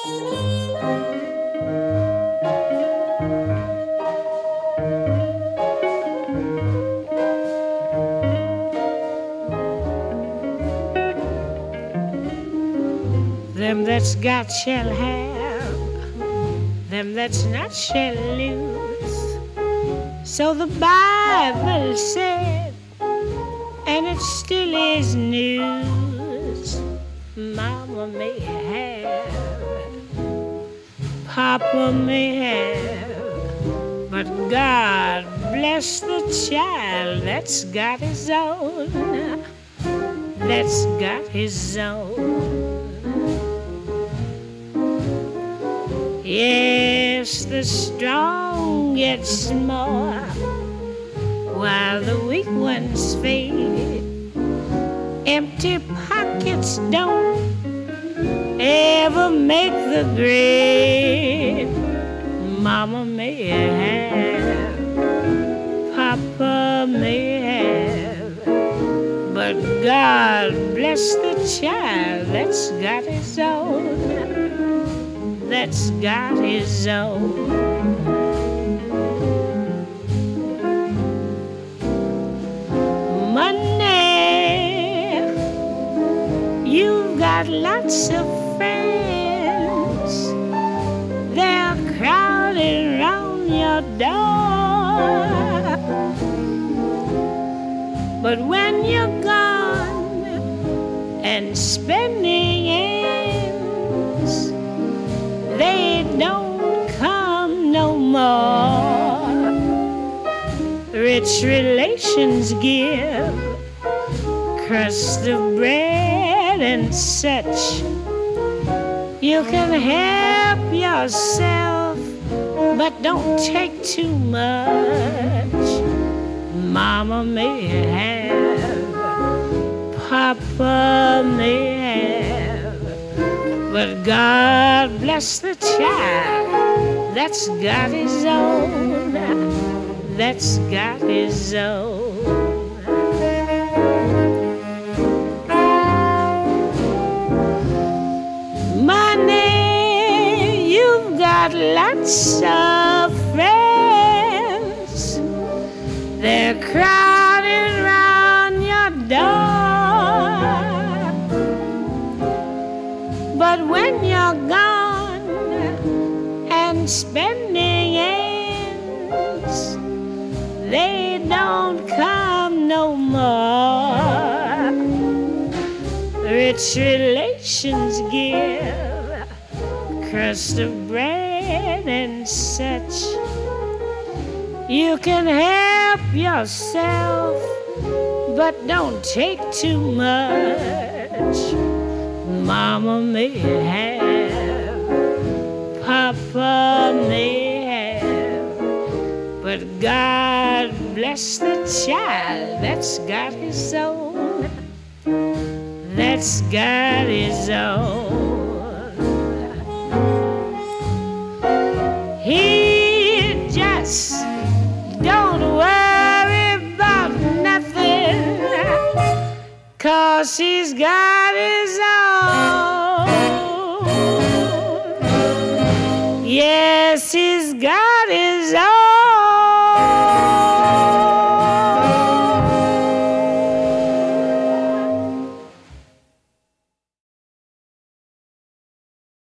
Them that's got shall have, them that's not shall lose. So the Bible said, and it still is news. Mama may have, Papa may have, but God bless the child that's got his own, that's got his own. Yes, the strong get more while the weak ones fade. Empty pockets don't ever make the grade. Mama may have, Papa may have, but God bless the child that's got his own, that's got his own. Money, you've got lots of friends. They're crowding round your door. But when you're gone and spending ends, they don't come no more. Rich relations give crust of bread and such. You can help yourself, but don't take too much. Mama may have, Papa may have, but God bless the child that's got his own, that's got his own. Money, you've got lots of friends. They're crowding round your door. But when you're gone and spending ends, they don't come no more. Rich relations give crust of bread and such. You can help yourself, but don't take too much. Mama may have, Papa may have, but God bless the child that's got his own, that's got his own. He just don't worry about nothing, 'cause he's got his own. Yes, he's got